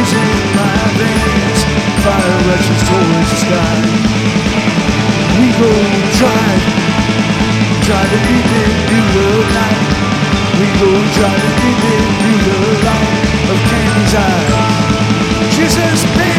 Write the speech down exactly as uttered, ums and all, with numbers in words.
blues in my veins, fire rushes towards the sky. We go drive, driving deep into the night. We go driving deep into the light of Candy's eyes. She says, baby,